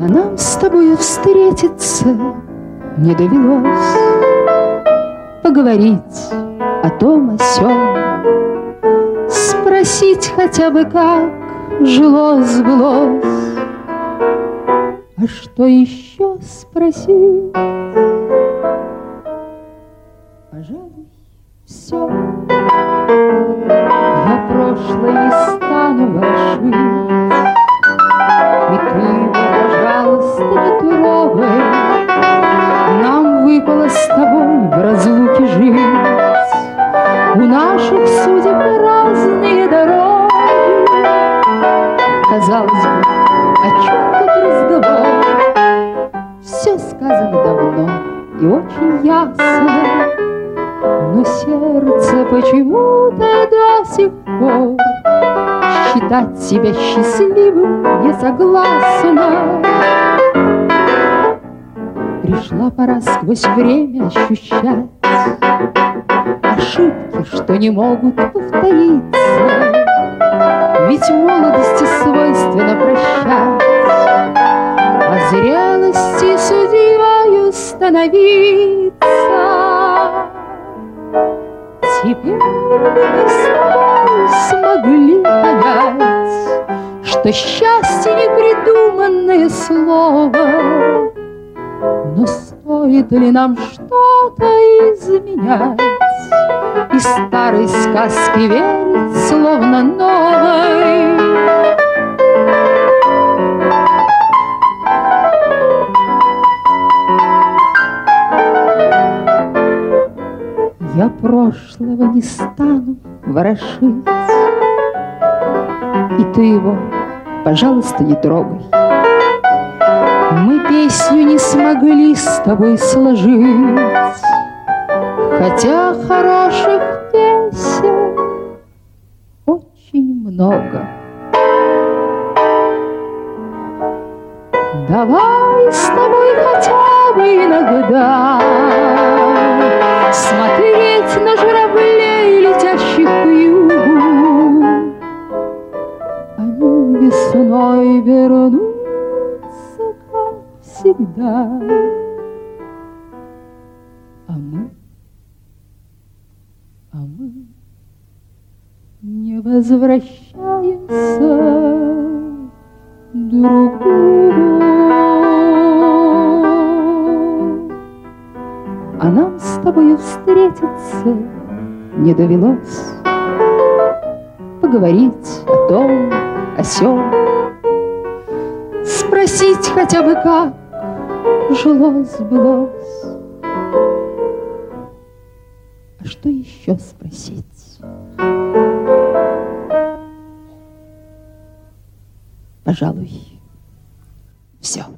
А нам с тобою встретиться не довелось, поговорить о том, о сём, спросить хотя бы, как жилось-былось. А что еще спросить? Пожалуй, все. Я прошлое не стану ворошить, и ты его, пожалуйста, не трогай. Нам выпало с тобой в разлуке жить, у наших судеб разные дороги. Казалось бы, о чем тут разговор? Все сказано давно и очень ясно, но сердце почему-то до сих пор считать себя счастливым не согласно. Пришла пора сквозь время ощущать ошибки, что не могут повториться. Ведь молодости свойственно прощать, а зрелости судьею становиться. Теперь мы с тобой смогли понять, что счастье непридуманное слово. Но стоит ли нам что-то изменять и старой сказке верить, словно новой? Я прошлого не стану ворошить, и ты его, пожалуйста, не трогай. Мы песню не смогли с тобой сложить, хотя хороших песен очень много. Давай с тобой хотя бы иногда смотреть на журавлей, летящих к югу. Они весной вернутся, как всегда, а мы не возвращаемся друг к другу. А нам с тобою встретиться не довелось, поговорить о том, о сём, спросить хотя бы, как жилось-былось. А что еще спросить? Пожалуй, все.